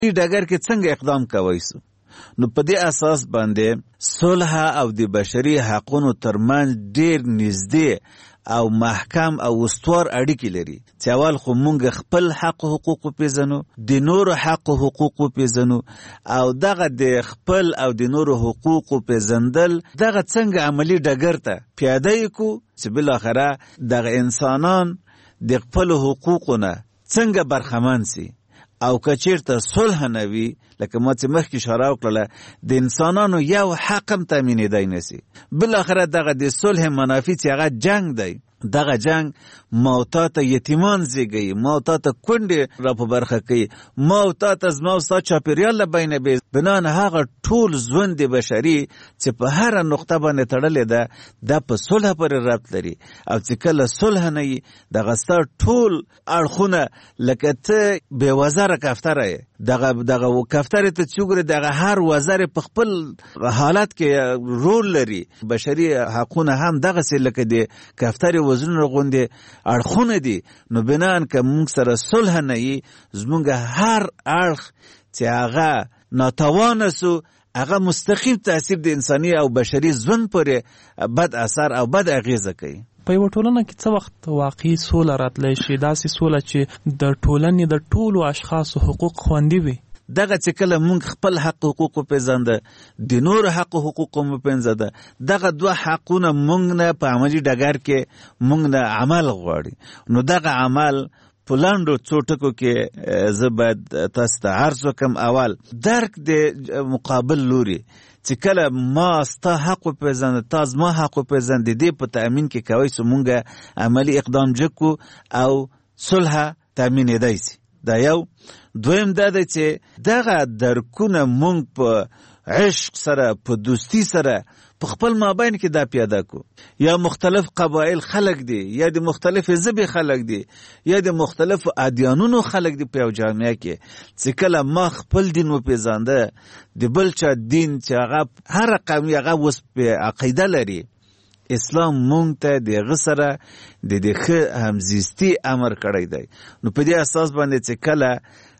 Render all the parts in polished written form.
ډګر کې څنګه اقدام کوي سو. نو په دې اساس باندې صلح او د بشري حقوقو ترمنځ ډېر نږدې او محکم او استوار اړیکې لري. چې اول خو مونږ خپل حق او حقوق پیژنو، د نور حق او حقوق پیژنو، او دغه د خپل او د نور حقوق پیژندل دغه څنګه عملی ډګر ته پیاده کو چې بل اخره دغه انسانان د خپل حقوقونه څنګه برخمن سي. او کچیرته صلح نه وي، لکه ما چې مخکې اشاره وکړله، د انسانانو یو حق هم تامینېدی نسي. بالاخره دغه د صلح منافع چې هغه جنگ دی، دغه جنگ ما تا ته یتیمان زیږوي، ما تا ته کونډې را په برخه کوي، ما تا ته زما او ستا چاپېریال له بینه بې بنان هغه ټول ژوند بشري چې په هره نقطه باندې تړلې ده دا په صلح پورې ربط لري. او چې کله صلح نه وي دغه ستا ټول اړخونه لکه ته بې وزره کفتره یې، دغه کفترې ته چې وګورې دغه هر وزر په خپل حالت کې رول لري. بشري حقونه هم دغسې لکه د کفترې وزرونه غوندې اړخونه دي. نو بنان که مونږ سره صلح نه وي زمونږ هر اړخ چې هغه ناتوانه سو هغه مستقیم تاثیر د انساني او بشري ژوند پورې بد اثر او بد اغیزه کوي. په یوه ټولنه کې څه وخت واقعي سوله راتلی شي، داسې سوله چې د ټولنې د ټولو اشخاصو حقوق خوندي وي؟ دغه چې کله مونږ خپل حق حقوق پیژنده، د نور حق حقوق مو پیژنده، دغه دوه حقونه مونږ نه په عملي ډګر کې مونږ نه عمل غواړي. نو دغه عمل په لاندو څو ټکو کې زه باید تاسو ته عرض وکړم. اول درک د مقابل لوري، چې کله ما ستا حق پیژنده، تا زما حق پیژنده، دې په تأمین کې کوي چې مونږ عملي اقدام جکو او صلح تأمینېدی سي. دا یو. دویم دا دی چې دغه درکونه مونږ په عشق سره، په دوستی سره په خپل مابین کې دا پیاده کو. یا مختلف قبایل خلق دي، یا د مختلف ژبې خلق دي، یا د مختلف ادیانونو خلق دي په یو جامعه کې. چې کله ما خپل دین وپېژانده، د بل چا دین چې هغه هر قوم هغه اوس په عقیده لري، اسلام مونږ ته دغه سره د ښه همزیستي امر کړی دی. نو په دې اساس باندې چې کله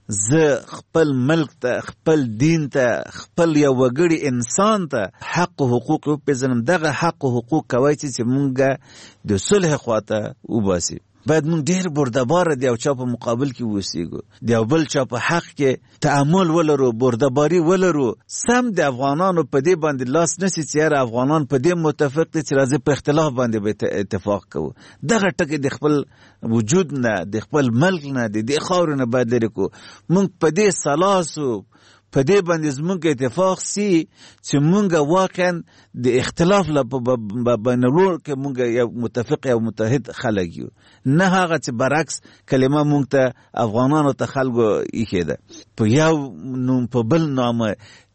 زه خپل ملک ته، خپل دین ته، خپل یو وګړي انسان ته حق و حقوق وپېژنم، دغه حق و حقوق کوی چې مونږ د صلح خواته وباسي. باید مونږ ډېر بردباره د یو چا په مقابل کې اوسېږو، د یو بل چا په حق کې تعامل ولرو، بردباري ولرو. سم د افغانانو په دې باندې لاس نسی چې یاره افغانان په دې متفق دي چې راځي په اختلاف باندې به اتفاق کوو. دغه ټکي د خپل وجود نه، د خپل ملک نه، د دې خاورې نه باید لرې کړو. مونږ په دې سلاسو په دې باندې زمونږ اتفاق سي چې مونږ واقعا د اختلاف بینالور کې مونږ یو متفق او متحد خلک یو، نه هغه چې برعکس کلمه مونږ ته افغانانو ته خلکو ایښې ده په یو نوم په بل نامه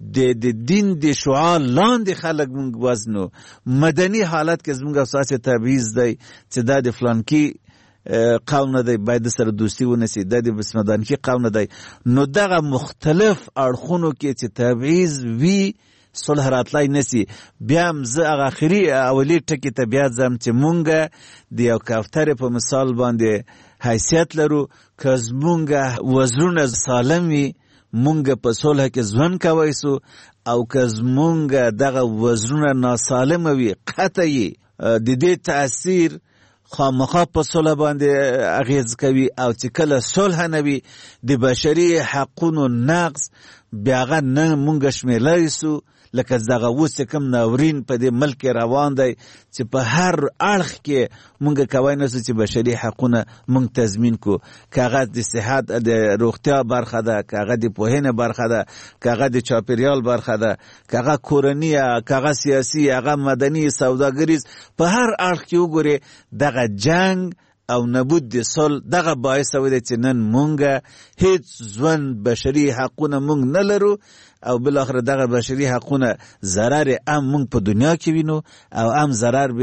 د دین د شعار لاندې خلک مونږ وزنو. مدني حالت کې زمونږ اساسي تبعیض دی چې دا د فلانکي قوم نه دی باید سره دوستی ونسی، دا د بسمدانکی قوم نه دی. نو دغه مختلف اړخونو کې چې تبعیض وی صلح راتلای نسی. بیا هم زه هغه اخري اولی ټکي ته بیا ځم چې مونږ د یو کفترې په مثال باندې حیثیت لرو. که زمونږ وزرونه سالم وي مونږ په صلح کې ژوند کوی سو، او که زمونږ دغه وزرونه ناسالمه وي قطعي د دې تاثیر خامخا په صلح باندې اغیز کوي. او چې کله صلح نه وي د بشري حقونو نقض بیا هغه نه مونږ شمیرلی سو. لکه دغه اوس کوم ناورین په دې ملک روان دی چې په هر اړخ کې مونږ کوی نسو چې بشري حقونه مونږ تضمین کو. که هغه د صحت د روغتیا برخه ده، که هغه د پوهنې برخه ده، که هغه د چاپېریال برخه ده، که هغه کورني، که هغه سیاسي، هغه مدني، سوداګریز، په هر اړخ کې وګورې دغه جنگ او نبود د صلح دغه باعث وي چې نن مونږ هیڅ ژوند بشري حقونه مونږ نه لرو، او بالاخره دغه بشري حقونه ضرر هم مونږ په دنیا کې وینو او هم ضرر به په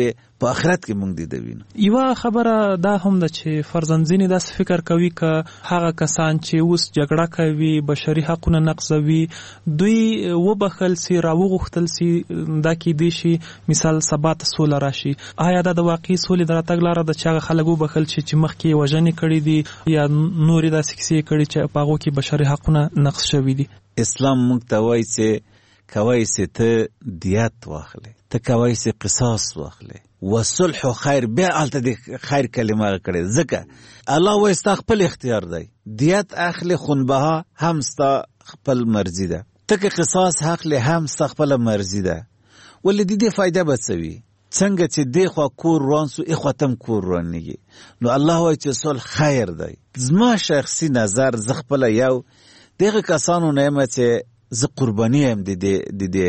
په آخرت کې مونږ دې وینو. یوه خبره دا هم ده چې فرضاً ځینې داسې فکر کوي که هغه کسان چې اوس جګړه کوي، بشري حقونه نقضوي، دوی وبخل سي، راوغوښتل سي، دا کیدی شي مثال سبا ته سوله راشي. آیا دا د واقعي سولې د راتګ لاره ده چې هغه خلک وبخل شي چې مخکې یې وژنې کړي دي یا نورې داسې کیسې کړي چې په هغو کې بشري حقونه نقض شوي دي؟ اسلام مونږ ته وایي چې کوای سي ته دیت واخلې، ته کوای سي قصاص واخلې، وصلح خیر. بیا هلته د خیر کلمه کړې، ځکه الله وایي ستا خپل اختیار دی، دیت اخلې خونبها هم ستا خپل مرضي ده، ته که قصاص اخلې هم ستا خپل مرضي ده. ولې د دې فایده به څه وي؟ څنګه چې دی خوا کور روان سو اخوا تم کور روانېږي. نو الله وایي چې صلح خیر دی. زما شخصي نظر زه خپله یو دغه کسانو نه یم چې زه قرباني یم د دې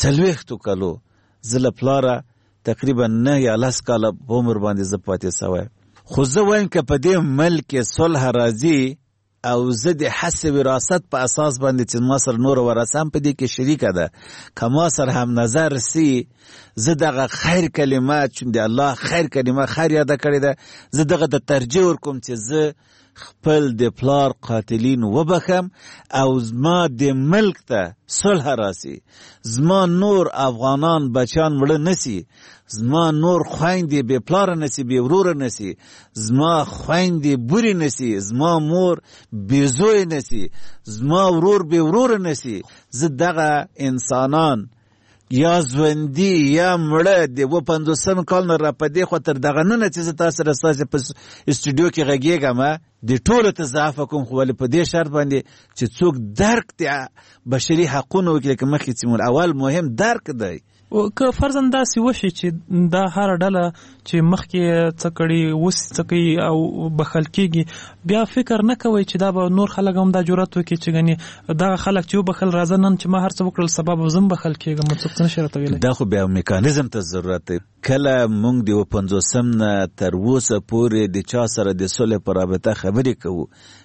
40 کالو. زه له پلاره تقریبا 9 یا 10 کاله په عمر باندې زه پاتې سوی. خو زه وایم که په دې ملک کې صلح راځي او زه د حس وراثت په اساس باندې چې ما سره نور ورثه هم په دې کې شریکه ده، که ما سره هم نظر سي، زه دغه خیر کلمه چې د الله خیر کلمه خیر یاده کړې ده، زه دغه د ترجیح ورکوم چې زه خپل د پلار قاتلین وبخم او زما د ملک ته صلح راسي، زما نور افغانان بچان مړه نسی، زما نور خویندې بې پلاره نسی، بې وروره نسی، زما خویندې بورې نسی، زما مور بې زوی نسی، زما ورور بې وروره نسی. زه دغه انسانان یا ژوندي یا مړه د 50 کال نه را په دې خوا تر دغه نه چې زه تاسو سره ستاسې په استودیو کې غږېږم د ټولو ته زه عفه کوم، خو ولې په دې شرط باندې چې څوک درک د بشري حقونو وکړي. لکه مخکې چې اول مهم درک دی. که فرضاً داسې وشي چې دا هره ډله چې مخکې څه کړي اوس څه کوي او بخل کېږي، بیا فکر نه کوئ چې دا به نور خلک هم دا جرأت وکړي چې ګنې دغه خلک چې وبخل راځه نن چې ما هر څه وکړل سبا به زه هم بخل کېږم، څوک څه نشي راته ویلی. دا خو بیا میکانیزم ته ضرورت دی. کله موږ د 50 نه تر اوسه پورې د چا سره د صلح په رابطه خبرې کوو،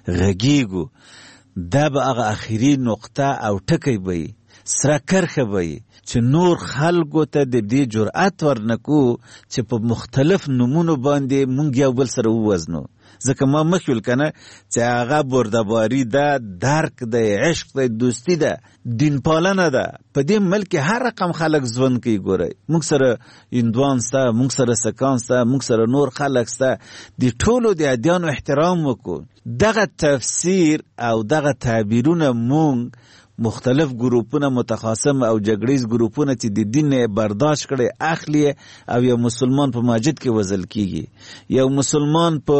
غږیږو، دا به هغه اخري نقطه او ټکی به وي، سره کرښه به وي چې نور خلکو ته د دې جرأت ورنکو چې په مختلف نومونو باندې مونږ یو بل سره ووزنو. ځکه ما مخکې ویل کنه چې هغه بردباري ده، درک ده، عشق ده، دوستی ده، دین پالنه ده. په دې ملک هر رقم خلک ژوند کوي. ګورئ مونږ سره هندوان سته، مونږ سره سکان سته، مونږ سره نور خلک سته. د ټولو د ادیانو احترام وکړو. دغه تفسیر او دغه تعبیرونه مونږ مختلف ګروپونه متخاصم او جګړیز ګروپونه چې د دین برداشت کړي اخلي او یو مسلمان په مسجد کې وزل کیږي، یو مسلمان په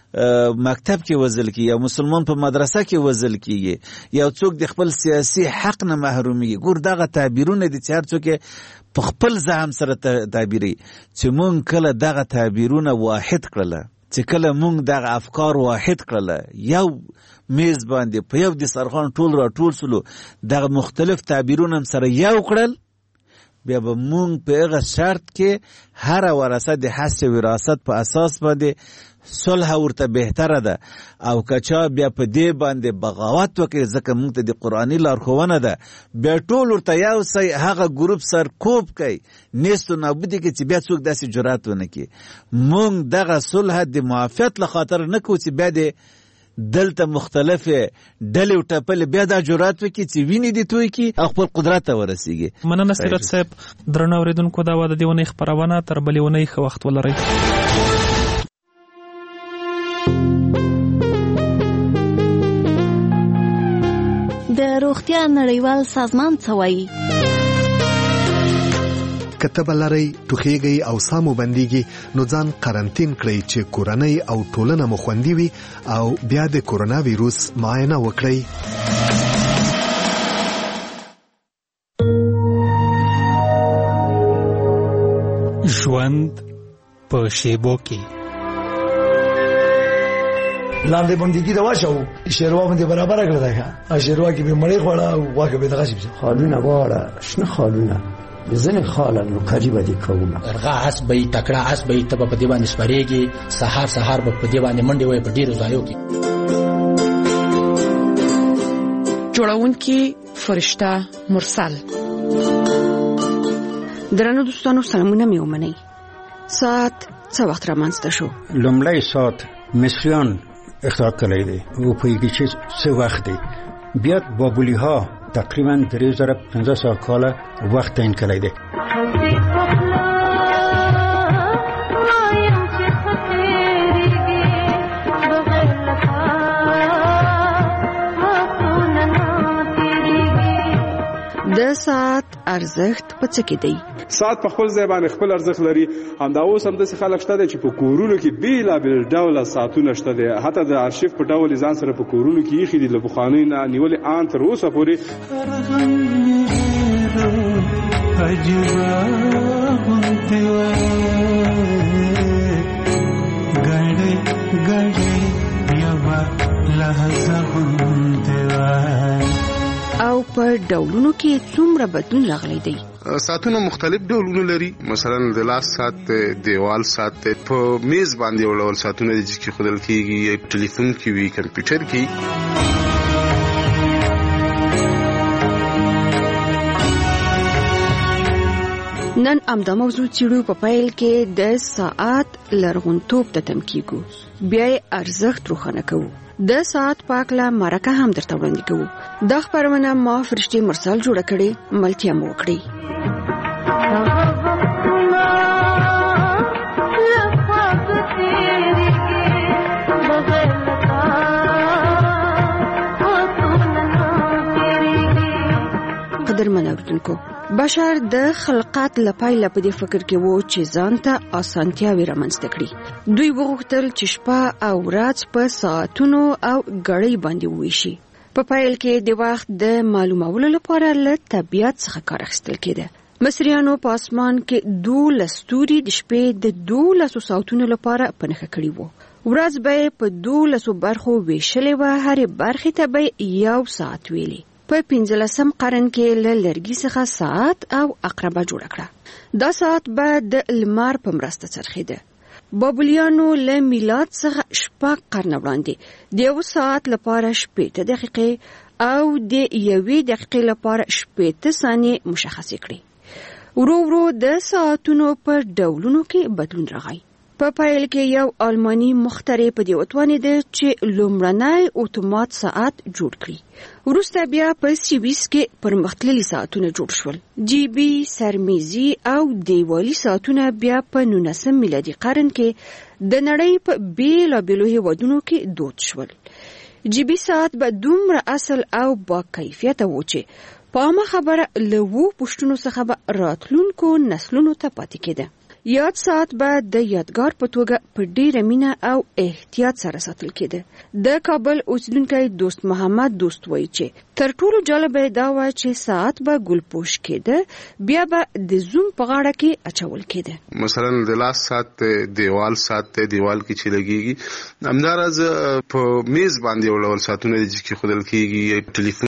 مکتب کې وزل کیږي، یو مسلمان په مدرسه کې وزل کیږي، یو څوک د خپل سیاسي حق نه محرومي. ګور دغه تعبیرونه د چار څوک په خپل ځام سره تعبیري چې مونږ کله دغه تعبیرونه واحد کړل، چې کله مونږ دغه افکار واحد کړل، یو میز باندې په یو دسترخوان ټول را ټول سلو، دغه مختلف تعبیرونه هم سره یو کړل، بیا به مونږ په هغه شرط کې هر ورثه د حس وراثت په اساس باندې صلح ورته بهتره ده. او کچا بیا په دې باندې بغاوت وکړي، ځکه مونږ ته د قرآني لارښوونه ده، بیا ټول ورته یو ځای هغه ګروپ سر کوب کوي، نیست و نابودي کوي چې بیا څوک داسې جرأت ونه کړي. مونږ دغه صلح د معافیت له خاطر نه کوو چې بیا د دلته مختلفه ډلې او ټپلې بیا دا جرأت وکړي چې ویني دي توی کی او خپل قدرت ته ورسیږي. مننه سیرت صاحب. درنو اوریدونکو دا د دې ونې خبرونه تر بلې ونې ښه وخت ولرئ. د روغتیا نړیوال سازمان څه وایي؟ کته بلری ټوخیږي او سامو بنديږي نو ځان قرنټین کړئ چې کورنۍ او ټولنه مو خوندي وي او بیا د کورونا وایروس معاینه وکړئ. ژوند په شیبو کې لاندې بندګي دا واښو شیروا باندې برابر کړل دا شیروا کې به مړې خوړه او واګه به دغه شي خالونه غواړه شنه خالونه بزنه خاله نو قریبه دي کومه ارغا اس به تکړه اس به ته په دی باندې سپریږي سحر به په دی باندې منډي وي په ډیرو ځایو کې. جوړونکي فرشته مرسل. درنو دوستانو سلامونه مې ومنئ. ساعت څه وخت رامنځته شو؟ لومړی ساعت مصریان اختراع کړی دی او پوهېږي چې څه وخت دی. بیا بابلي ها تقریبا 3500 کاله وخت تعیین کړی دی. د ساعت ارزښت په څه کې دی؟ ساعت په خپل ځای باندې خپل ارزښت لري. همدا اوس هم داسې خلک شته چې په کورونو کې بېلابېل ډوله ساعتونه شته دي، حتی د ارشیف په ډول ځان سره په کورونو کې ایښي دي له پخوانۍ نه نیولې ان تر اوسه پورې. او په ډولونو کې څومره بدلون راغلی دی؟ ساعتونه مختلف ډولونه لري. مثلا د لاس ساعت، دیوال ساعت، په میز باندې یو ډول ساعتونه دي چې خودل کېږي، ټلیفون کې وي، کمپیوټر کې. نن همدا موضوع څېړو. په پیل کې د ساعت لرغونتوب ته تم کېږو، بیا یې ارزښت روښانه کوو. د ساعت پاکله مرکه هم درته وړاندې کوو. دا خپرونه ما فرشتي مرسل جوړه کړې، ملتیا مو وکړئ. قدرمن اوریدونکو، بشر د خلقت لپاره په دې فکر کې وو چې ځان ته اسانتیاوې رامنځته کړي. دوی وغوښتل چې شپه او ورځ په ساعتونو او غړۍ باندې وویشي. په پیل کې د وخت د معلومولو لپاره له طبیعت څخه کار اخیستل کېده. مصریانو په اسمان کې 12 ستوري د شپې د 12 ساعتونو لپاره پنهخه کړي وو. ورځ به په 12 برخو ویشلې وه، هرې برخې ته به 1 ساعت ویلي. په 15 قرن کې له لرګي څخه ساعت او عقربه جوړ کړه. دا ساعت به د لمر په مرسته څرخیده. بابلیانو له میلاد څخه 6 قرن وړاندې د 1 ساعت لپاره 8 دقیقې او د 1 دقیقې لپاره 8 ثانیې مشخص کړې. ورو ورو د ساعتونو په ډولونو کې بدلون راغی. په پیل کې یو آلماني مخترع په دې وتوانېد چې لومړنی اتومات ساعت جوړ کړي. وروسته بیا په سویس کې پرمختللي ساعتونه جوړ شول. جیبي، سرمیزي او دیوالي ساعتونه بیا په 19 میلادي قرن کې د نړۍ په بیلابیلو هېوادونو کې دود شول. جیبي ساعت به دومره اصل او با کیفیته و چې په عامه خبره له 2 پوښتنو څخه به راتلونکو نسلونو ته پاتې کېده. یاد ساعت به د یادګار په توګه په ډیره مینه او احتیاط سره ساتل کېده. د کابل اوسیدونکی دوست محمد دوست وایي چې تر ټولو جالبه دا و چې ساعت به ګلپوش کېده، بیا به د زوم په غاړه کې اچول کېده. مثلا د لاس ساعت، دیوال ساعت، دیوال کې چې لګيږي. همداراز په میز باندې یو ډول ساعتونه دي چې خودل کېږي، ټلیفون